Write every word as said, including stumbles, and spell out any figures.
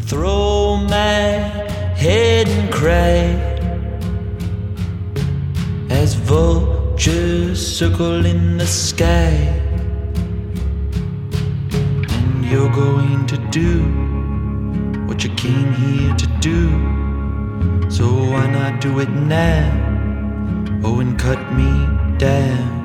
throw my head and cry as vultures circle in the sky. And you're going to do what you came here to do, so why not do it now? Oh, and cut me down.